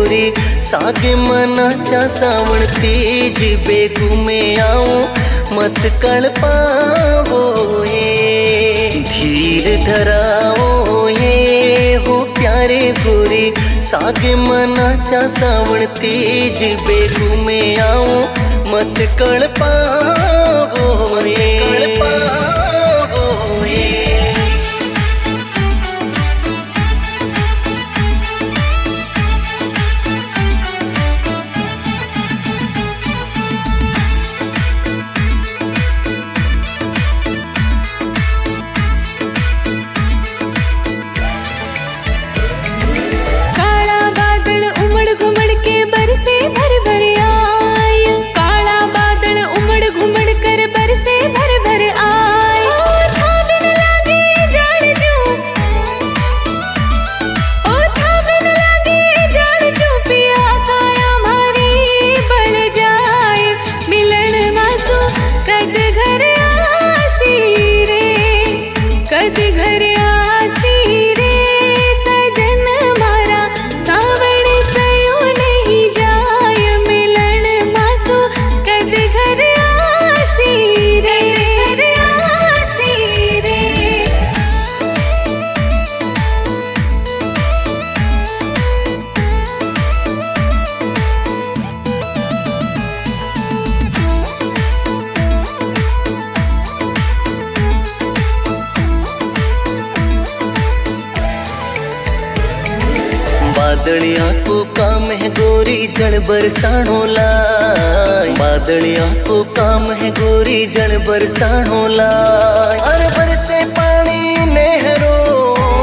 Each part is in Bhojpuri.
गोरी सागे मनाच्या सावण तीज बेगुमे आऊं मत कल पावो ये धीर धराओ ये हो प्यारे गोरी सागे मनाच्या सावण तीज बेगुमे आऊं मत कल पावो ये बादलिया को काम है गोरी जल बरसानो लाय बादलिया को काम है गोरी जल बरसानो लाय अरे बरसे पानी नहरों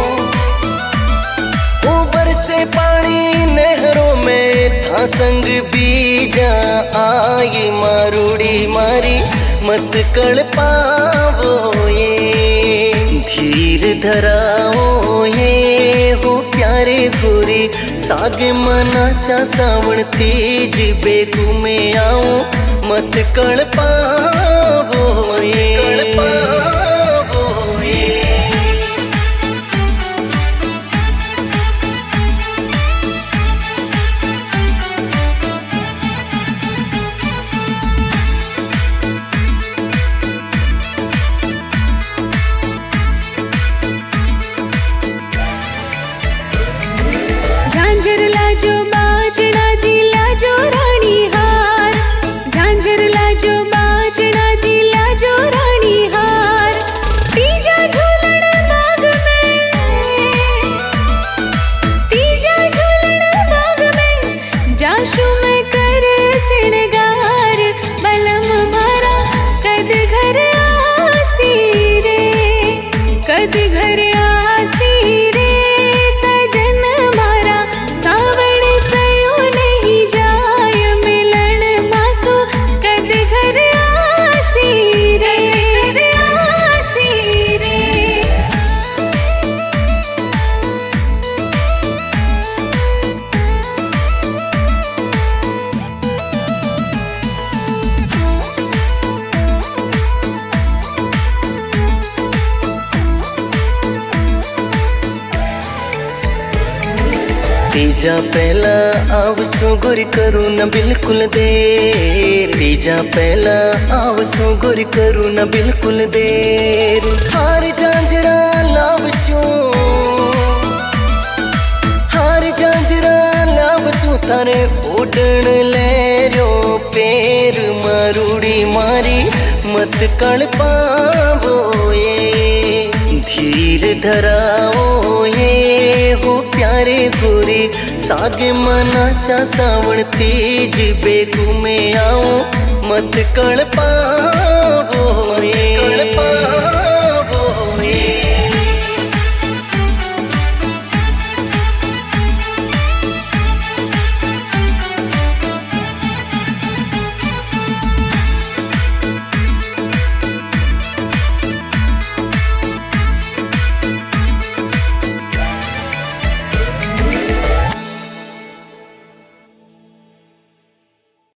ओ बरसे पानी नहरों में था संग बीजा आई मारूड़ी मारी मत कल पावो ये धीर धराओ ये हो प्यारे गोरी सागे मनाच्या सावण तीज बेगुमे आऊं मत कल पावो ये तीजा पहला आवसो गोरी करू न बिल्कुल देर तीजा पहला आवसो गोरी करू न बिल्कुल देर हार झांझरा लावसो थारे उड़न लहरों पैर मारूड़ी मारी मत कल पावो ये धीर धराओ ये हो प्यारे गोरी सागे मनाच्या सावण तीज बेगुमे आऊं मत कल पावो ये